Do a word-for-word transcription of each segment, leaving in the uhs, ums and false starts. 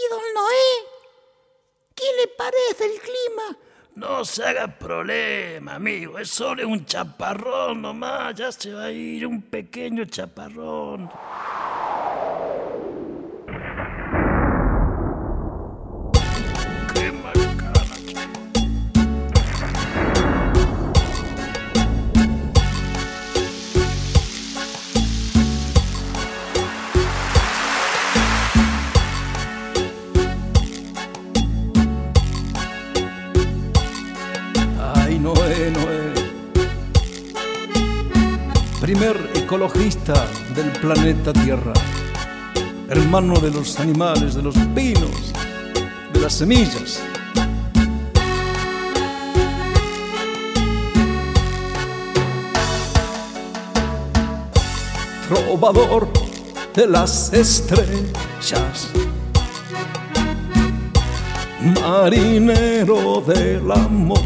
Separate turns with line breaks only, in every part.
don Noé? ¿Qué le parece el clima?
No se haga problema, amigo. Es solo un chaparrón nomás. Ya se va a ir un pequeño chaparrón. Qué macana.
Ay, Noé, Noé, primer ecologista del planeta Tierra, hermano de los animales, de los pinos, de las semillas. Trovador de las estrellas, marinero del amor,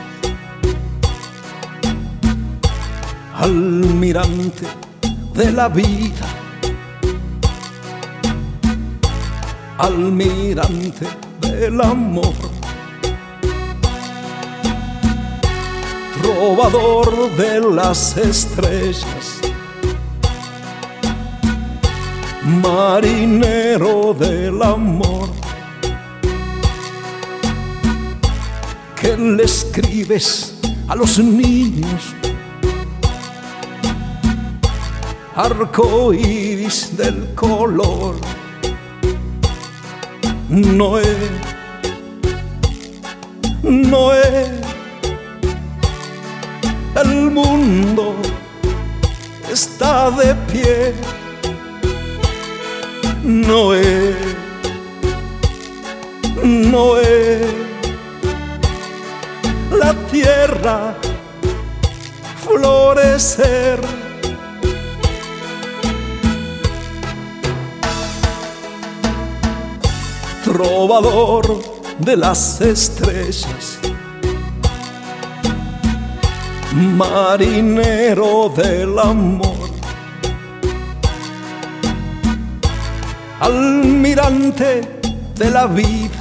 almirante de la vida, almirante del amor, trovador de las estrellas, marinero del amor. ¿Qué le escribes a los niños? Arco iris del color. Noé, Noé, el mundo está de pie. Noé, Noé, la tierra florecer. Trovador de las estrellas, marinero del amor, almirante de la vida,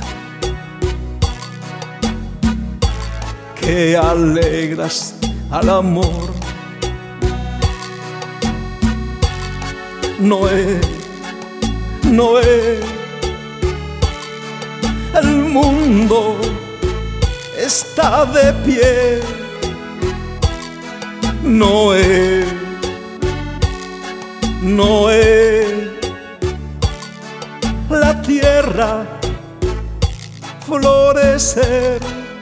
que alegras al amor. Noé, Noé, el mundo está de pie. Noé, Noé, la tierra florecer.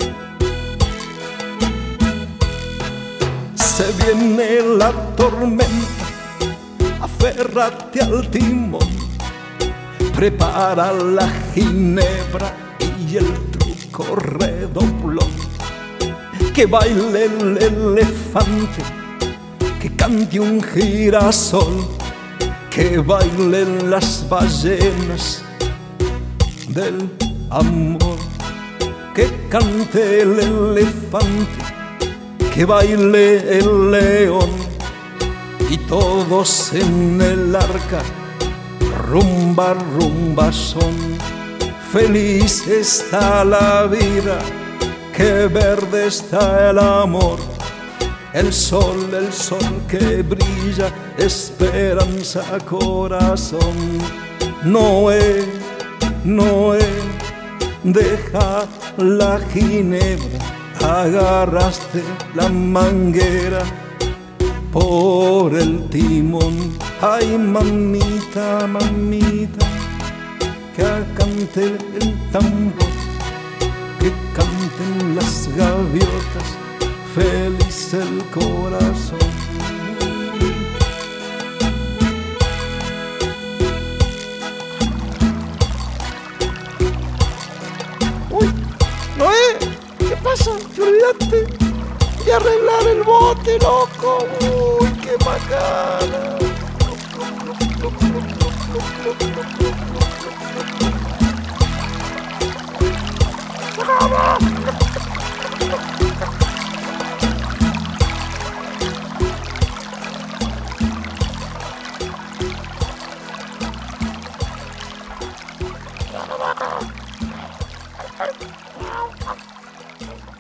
Se viene la tormenta, aférrate al timón, prepara la ginebra y el truco redoblón. Que baile el elefante, que cante un girasol, que bailen las ballenas del amor. Que cante el elefante, que baile el león, y todos en el arca rumba, rumba son. Feliz está la vida, que verde está el amor. El sol, el sol que brilla, esperanza, corazón. Noé, Noé, deja la ginebra, agarraste la manguera por el timón. Ay, mamita, mamita, que cante el tambor, que canten las gaviotas, feliz el corazón.
Uy, Noé, ¿qué pasa? ¿Te olvidaste de arreglar el bote, loco? Uy, qué bacana. ¡Vamos! Ay.